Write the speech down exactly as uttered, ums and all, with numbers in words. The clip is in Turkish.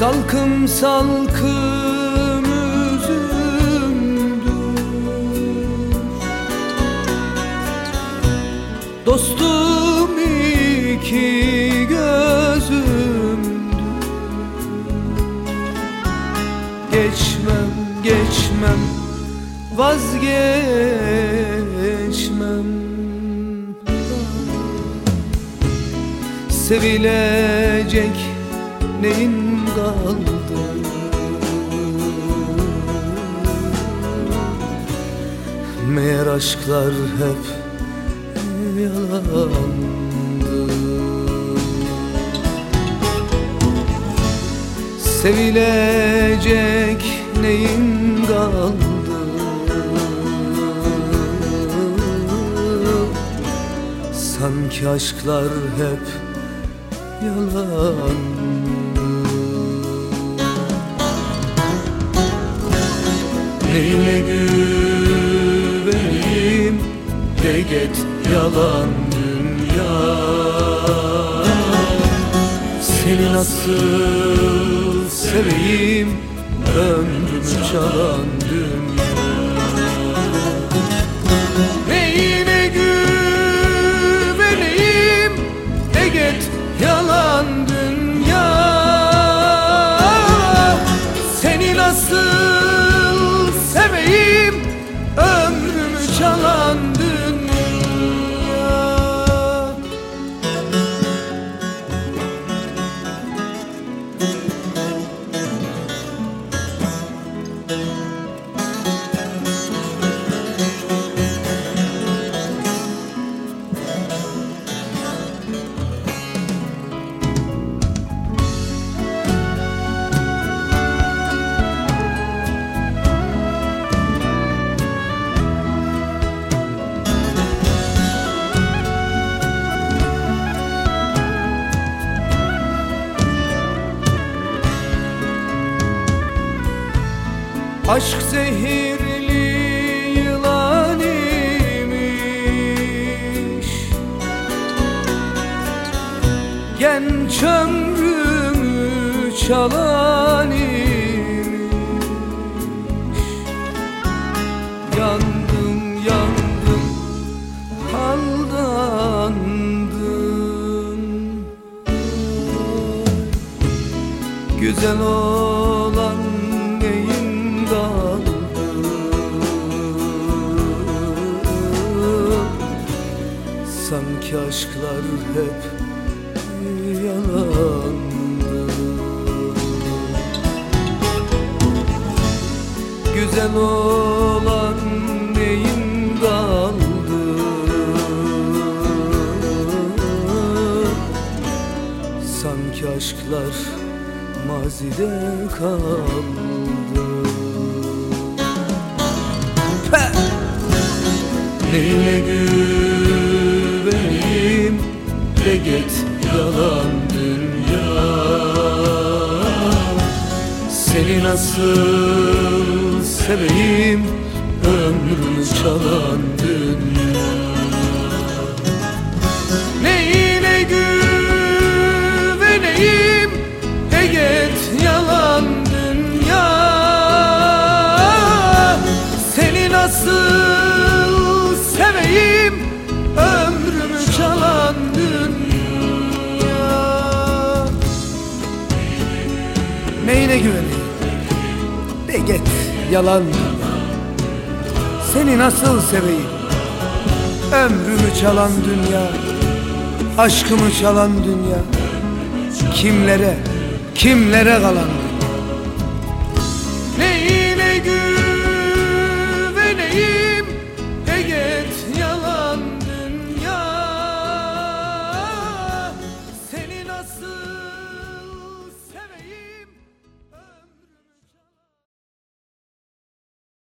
Salkım salkım üzümdür, dostum iki gözümdür. Geçmem, geçmem, vazgeçmem. Sevilecek neyin kaldı? Meğer aşklar hep yalandı. Sevilecek neyin kaldı? Sanki aşklar hep yalan. Neyine güveneyim de get yalan dünya. Seni nasıl seveyim, ömrümü çalan dünya. Neyine güveneyim de get yalan dünya. Seni nasıl seveyim, ömrümü çalan dünya. Aşk zehirli yılan imiş, genç ömrümü çalan imiş. Yandım, yandım, aldandım. Güzel olan neyin kaldı? Sanki aşklar hep yalandı. Güzel olan neyin kaldı? Sanki aşklar mazide kaldı. Peh! Neyine güveneyim de get yalan dünya. Seni nasıl seveyim, ömrümü çalan dünya. Neyine güveneyim de get yalan dünya. Seni nasıl seveyim, ömrümü çalan dünya. Neyine güveneyim de get yalan dünya. Seni nasıl seveyim, ömrümü çalan dünya. Aşkımı çalan dünya. Kimlere, kimlere kalan dünya. Neyine güveneyim de get yalan dünya. Seni nasıl